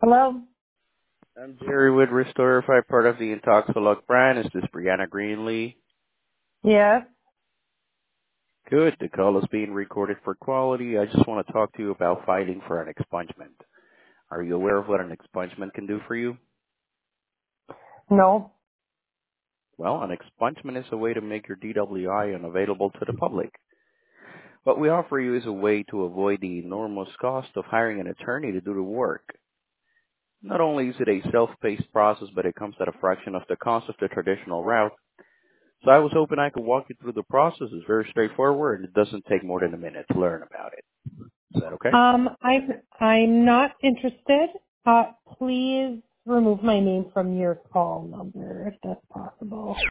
Hello? I'm Jerry with Restorify, part of the Intoxilog brand. Is this Brianna Greenlee? Yes. Good. The call is being recorded for quality. I just want to talk to you about filing for an expungement. Are you aware of what an expungement can do for you? No. Well, an expungement is a way to make your DWI unavailable to the public. What we offer you is a way to avoid the enormous cost of hiring an attorney to do the work. Not only is it a self-paced process, but it comes at a fraction of the cost of the traditional route. So I was hoping I could walk you through the process. It's very straightforward, and it doesn't take more than a minute to learn about it. Is that okay? I'm not interested. Please remove my name from your call number if that's possible.